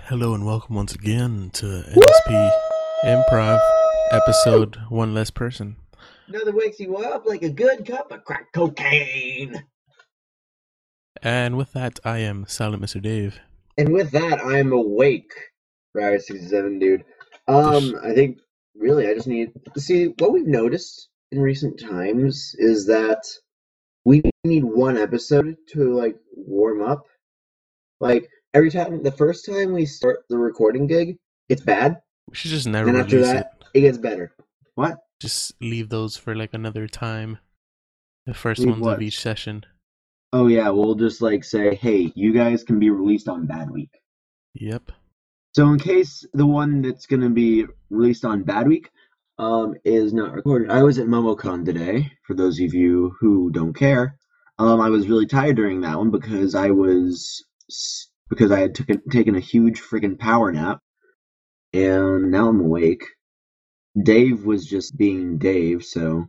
Hello and welcome once again to Woo! NSP Improv episode One Less Person. Another wakes you up like a good cup of crack cocaine. And with that, I am Silent Mr. Dave. And with that, I'm awake. Right, 67, dude. I think really I just need to see what we've noticed in recent times is that we need one episode to like warm up. Like every time, the first time we start the recording gig, it's bad. We should just And never then after release that, it. it gets better. What? Just leave those for like another time. The first Leave ones what? of each session. Oh yeah, we'll just like say, hey, you guys can be released on Bad Week. Yep. So in case the one that's going to be released on Bad Week is not recorded, I was at MomoCon today. For those of you who don't care, I was really tired during that one because I had taken a huge freaking power nap, and now I'm awake. Dave was just being Dave, so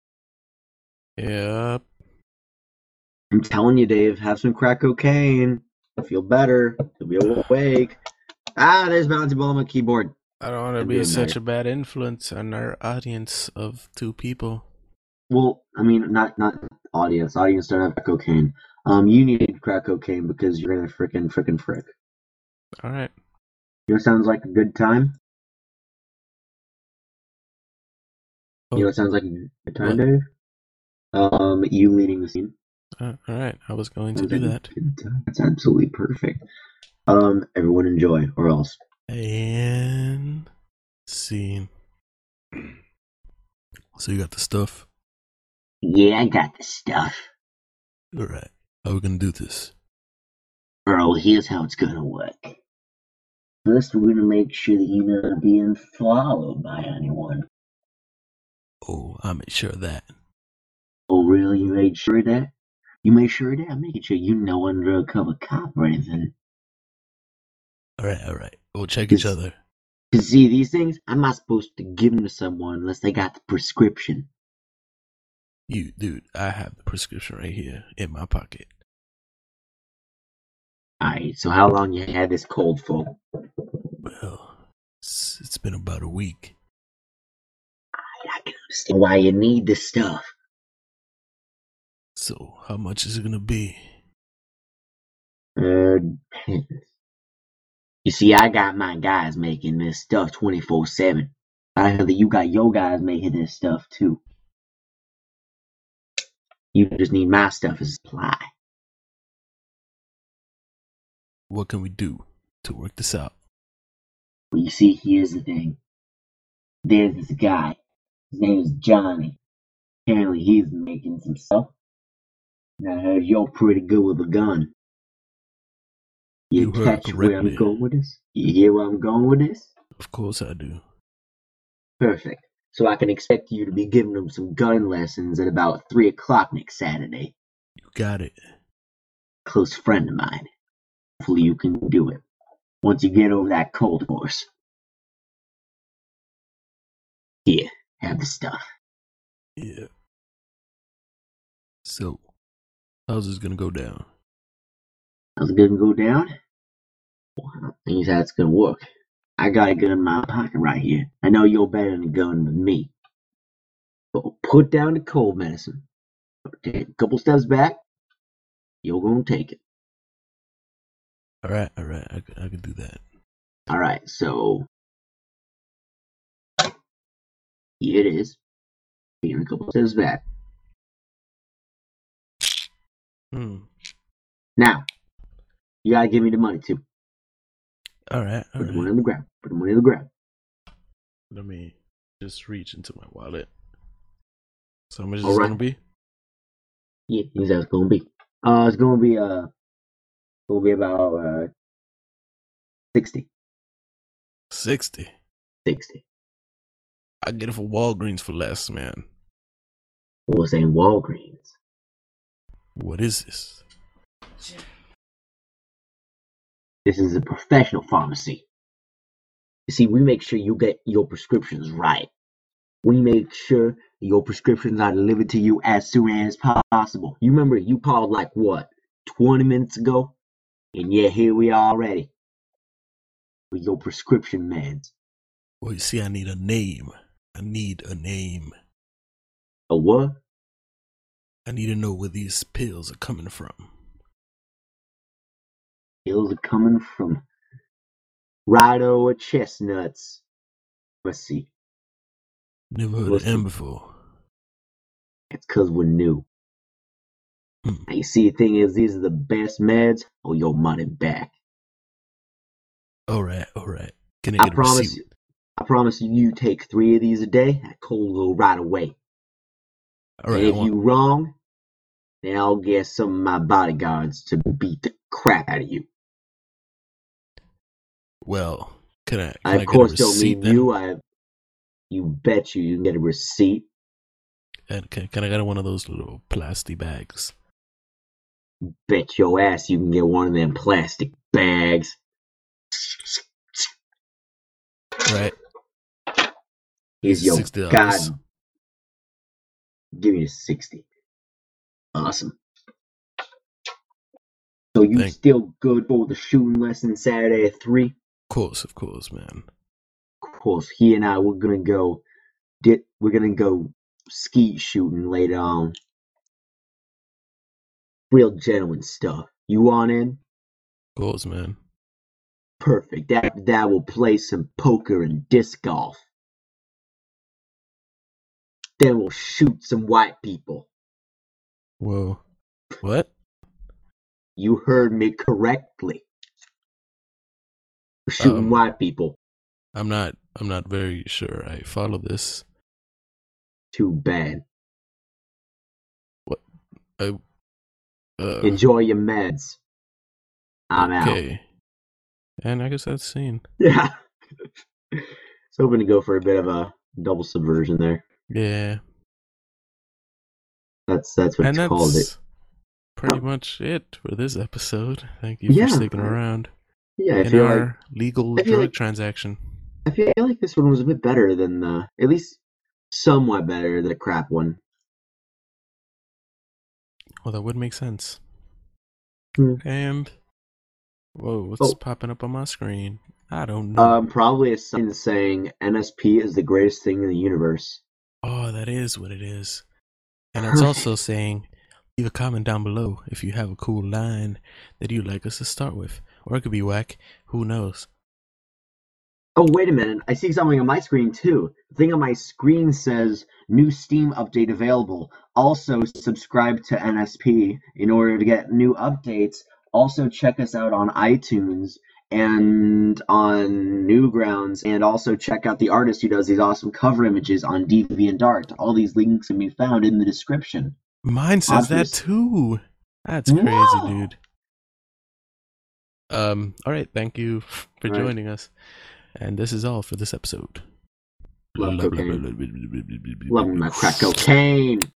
Yep. I'm telling you, Dave, have some crack cocaine. You'll feel better. You'll be awake. There's Bouncy Ball on my keyboard. I don't want to be such a bad influence on our audience of 2 people. Well, I mean, not audience. Audience don't have cocaine. You need crack cocaine because you're gonna frickin' frick. All right. You know what sounds like a good time? You know what sounds like a good time, Dave? You leading the scene. All right. I was going to do that. That's absolutely perfect. Everyone enjoy, or else. And scene. So you got the stuff? Yeah, I got the stuff. All right. How are we gonna do this? Earl, here's how it's gonna work. First, we're gonna make sure that you're not being followed by anyone. Oh, I made sure of that. Oh, really? You made sure of that? You made sure of that? I'm making sure you're no undercover cop or anything. All right. We'll check each other. To see these things, I'm not supposed to give them to someone unless they got the prescription. Dude, I have the prescription right here in my pocket. Alright, so how long you had this cold for? Well, it's been about a week. I can understand why you need this stuff. So, how much is it gonna be? Depends. You see, I got my guys making this stuff 24/7. I heard that you got your guys making this stuff too. You just need my stuff as supply. What can we do to work this out? Well, you see, here's the thing. There's this guy. His name is Johnny. Apparently he's making some stuff. And I heard you're pretty good with a gun. You catch where I'm going with this? You hear where I'm going with this? Of course I do. Perfect. So I can expect you to be giving them some gun lessons at about 3 o'clock next Saturday. You got it. Close friend of mine. Hopefully you can do it. Once you get over that cold horse. Here, have the stuff. Yeah. So, how's this gonna go down? How's it gonna go down? Well, I don't think how it's gonna work. I got a gun in my pocket right here. I know you're better than a gun with me. But put down the cold medicine. Take a couple steps back. You're gonna take it. All right. I can do that. All right. So here it is. Taking a couple steps back. Now you gotta give me the money too. All right. Put the money on the ground. Put the money on the ground. Let me just reach into my wallet. So how much is it gonna be? Yeah, here's how it's gonna be. It's gonna be about 60. 60. 60. I get it for Walgreens for less, man. Well, saying Walgreens. What is this? This is a professional pharmacy. You see, we make sure you get your prescriptions right. We make sure your prescriptions are delivered to you as soon as possible. You remember you called like what, 20 minutes ago? And yeah, here we are already. with your prescription meds. Well, you see, I need a name. I need a name. A what? I need to know where these pills are coming from. Pills are coming from Rido or Chestnuts. Let's see. Never heard of them before. It's because we're new. Now, you see, the thing is, these are the best meds or your money back. All right. Can I get a receipt? I promise you take 3 of these a day. That cold will go right away. All right. And if you're wrong, then I'll get some of my bodyguards to beat the crap out of you. Well, can I I of get course a don't receipt mean then? you bet you can get a receipt. And can I get one of those little plastic bags? Bet your ass you can get one of them plastic bags. Right. Here's your $60. God. Give me 60. Awesome. So you still good for the shooting lesson Saturday at 3? Of course, man. Of course, he and I we're gonna go skeet shooting later on. Real gentleman stuff. You want in? Of course, man. Perfect. That will play some poker and disc golf. Then we'll shoot some white people. Whoa. What? You heard me correctly. We're shooting white people. I'm not very sure I follow this. Too bad. What? Enjoy your meds. I'm out. Okay. And I guess that's scene. Yeah. So hoping to go for a bit of a double subversion there. Yeah. That's what it's called. It. Pretty much it for this episode. Thank you for sticking around. Yeah, I in feel our like legal drug transaction. I feel like this one was a bit better than at least somewhat better than the crap one. Well, that would make sense. Hmm. And whoa, what's popping up on my screen? I don't know. Probably a sign saying NSP is the greatest thing in the universe. Oh, that is what it is. And it's also saying, leave a comment down below if you have a cool line that you'd like us to start with. Or it could be whack. Who knows? Oh, wait a minute. I see something on my screen, too. The thing on my screen says, new Steam update available. Also, subscribe to NSP in order to get new updates. Also, check us out on iTunes and on Newgrounds. And also, check out the artist who does these awesome cover images on DeviantArt. All these links can be found in the description. Mine says that, too. That's crazy, dude. All right. Thank you for joining us. And this is all for this episode. Love cocaine. Love my crack cocaine.